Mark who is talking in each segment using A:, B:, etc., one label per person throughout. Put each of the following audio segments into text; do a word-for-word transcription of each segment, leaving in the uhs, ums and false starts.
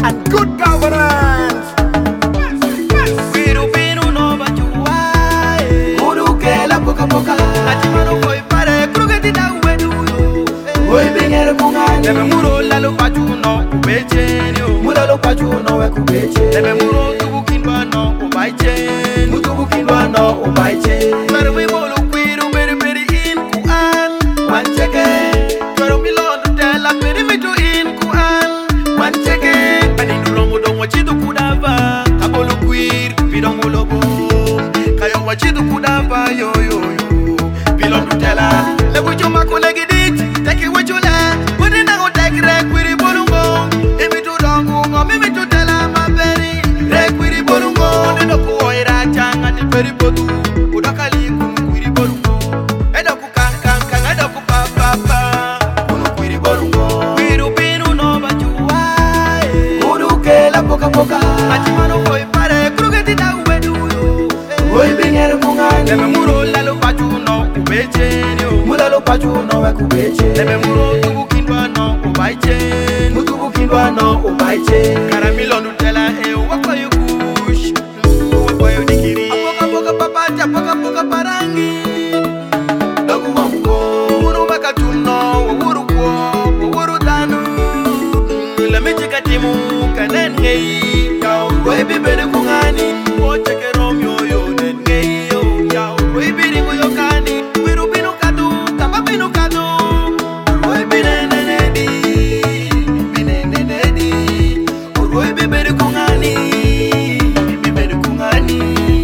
A: and good governance.
B: Wirubinu no bajua
A: Urukela poka poka
B: Atimano koi pare krugeti na uwedu
A: Oi bingere kungani
B: Neme muro lalo pajuno ubecheni
A: Mulalo pajuno we kubeche
B: Neme muro tubu kindwa no ubaichen
A: Mutubu kindwa no ubaiche
B: Pero mi bolo kwiru beri beri in kuan
A: Mancheke
B: Pero mi londo tela beri mitu in kuan
A: Mancheke
B: Ani nurongo don wachidu kudava Kabolo kwir bidongo lobo Kayo wachidu kudava yo yo yo Bilondo tela Lebu chuma kulegi dit Teki wachula Wadina go teki rekwiri bolungo Imi tu dongo Ngomi mi tu tela maberi Rekwiri bolungo Nino kuoira changa ni peri bodu Udakali kunu kwiri bolungo Edo kukankan kan edo kupapapa Kunu kwiri bolungo Wiru binu no bajua
A: Urukela poka poka
B: Atimano koi pare krugeti na uwedu
A: Oi bingere kungani
B: Neme muro lalo pajuno ubecheni
A: Mulalo pajuno we kubeche
B: Neme muro tubu kindwa no ubaichen
A: Mutubu kindwa no ubaiche
B: Karamilo nutella e wako yu kush Wako yu dikiri Apoka poka papacha poka poka parangi
A: Dogu wamuko
B: Muru makatuno wawuru kwa wawuru danu Lamichi katimu kanen ngei Yao
A: Oi bibere kungani
B: Wocheke romyo yo nen ngei yo Yao Wei biringu yo kani Wiru binu kadu Kamba binu kadu
A: Oi bine nene di Bine nene di Oi bibere kungani Bibere kungani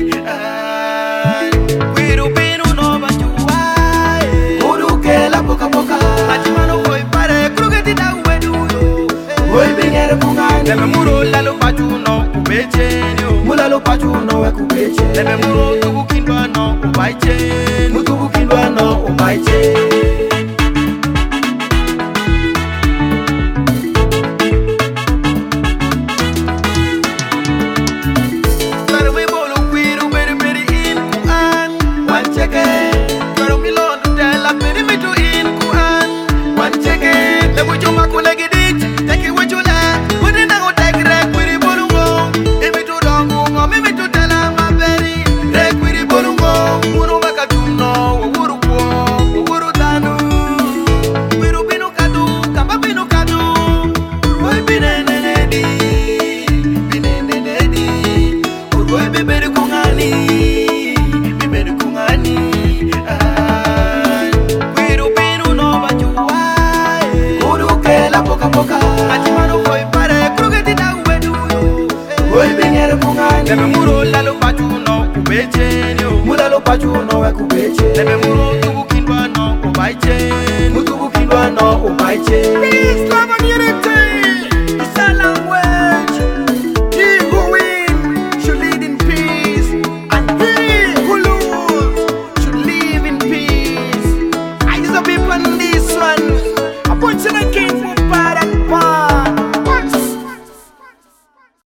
B: Wiru binu no bajua
A: Urukela poka poka
B: Atimano koi pare krugeti na uwedu
A: Oi bingere kungani
B: Neme muro lalo pajuno ubecheni
A: Mulalo pajuno we kubeche
B: Neme muro tubu kindwa no ubaichen
A: Mutubu kindwa no ubaiche
B: Pero mi bolo kwiru beri beri in kuan
A: Mancheke
B: Pero mi londo tela beri mitu in kuan
A: Mancheke
B: Lebu chuma kulegi dit Teki wachula Wadina go teki rekwiri bolungo Imi tu dongo Ngomi mitu tela maberi Rekwiri bolungo Muru makatuno Wawuru kwa Wawuru danu Wiru binu kadu Kamba binu kadu
A: Oi bine nene di Bine nene di Oi bibere kungani Bibere kungani
B: Wiru binu no bajua
A: Urukela poka poka
B: Atimano koi pare krugeti na uwedu
A: Oi bingere kungani
B: Neme muro lalo pajuno ubecheni
A: Mulalo pajuno we kubeche
B: Neme muro tubu kindwa no ubaichen
A: Mutubu kindwa no ubaiche